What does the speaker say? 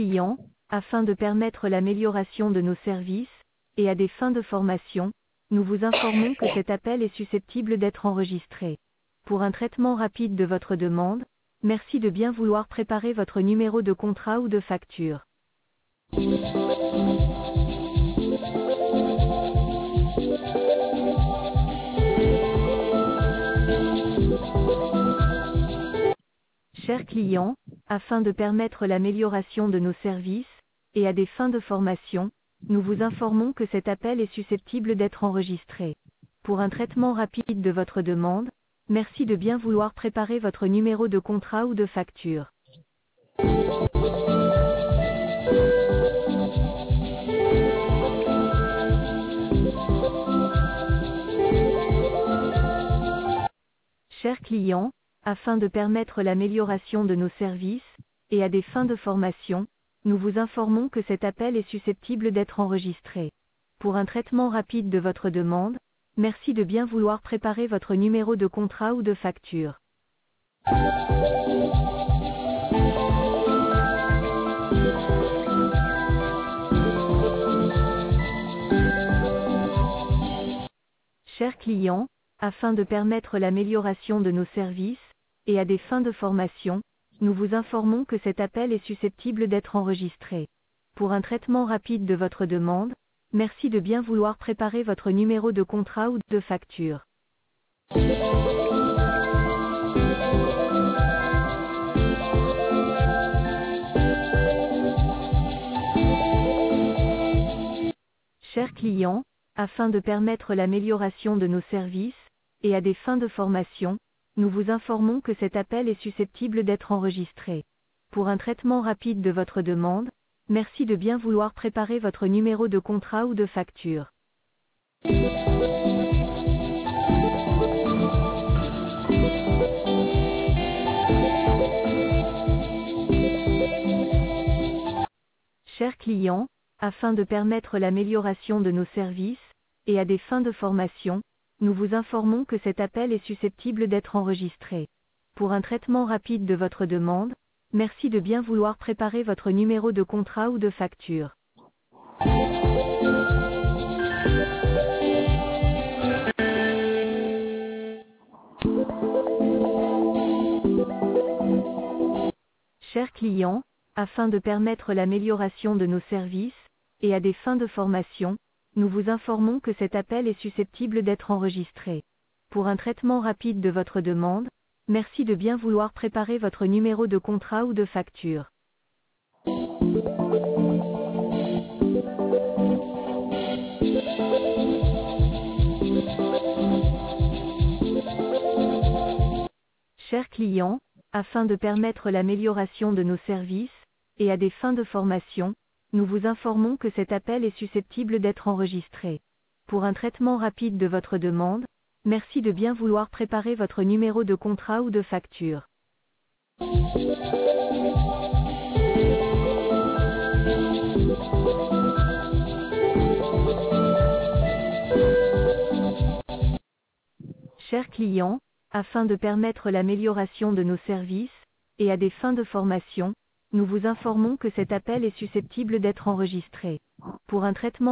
clients, afin de permettre l'amélioration de nos services, et à des fins de formation, nous vous informons que cet appel est susceptible d'être enregistré. Pour un traitement rapide de votre demande, merci de bien vouloir préparer votre numéro de contrat ou de facture. Chers clients, afin de permettre l'amélioration de nos services, et à des fins de formation, nous vous informons que cet appel est susceptible d'être enregistré. Pour un traitement rapide de votre demande, merci de bien vouloir préparer votre numéro de contrat ou de facture. Chers clients, afin de permettre l'amélioration de nos services, et à des fins de formation, nous vous informons que cet appel est susceptible d'être enregistré. Pour un traitement rapide de votre demande, merci de bien vouloir préparer votre numéro de contrat ou de facture. Chers clients, afin de permettre l'amélioration de nos services, et à des fins de formation, nous vous informons que cet appel est susceptible d'être enregistré. Pour un traitement rapide de votre demande, merci de bien vouloir préparer votre numéro de contrat ou de facture. Chers clients, afin de permettre l'amélioration de nos services, et à des fins de formation, nous vous informons que cet appel est susceptible d'être enregistré. Pour un traitement rapide de votre demande, merci de bien vouloir préparer votre numéro de contrat ou de facture. Chers clients, afin de permettre l'amélioration de nos services, et à des fins de formation, nous vous informons que cet appel est susceptible d'être enregistré. Pour un traitement rapide de votre demande, merci de bien vouloir préparer votre numéro de contrat ou de facture. Chers clients, afin de permettre l'amélioration de nos services, et à des fins de formation, nous vous informons que cet appel est susceptible d'être enregistré. Pour un traitement rapide de votre demande, merci de bien vouloir préparer votre numéro de contrat ou de facture. Chers clients, afin de permettre l'amélioration de nos services, et à des fins de formation, nous vous informons que cet appel est susceptible d'être enregistré. Pour un traitement rapide de votre demande, merci de bien vouloir préparer votre numéro de contrat ou de facture. Chers clients, afin de permettre l'amélioration de nos services, et à des fins de formation, nous vous informons que cet appel est susceptible d'être enregistré. Pour un traitement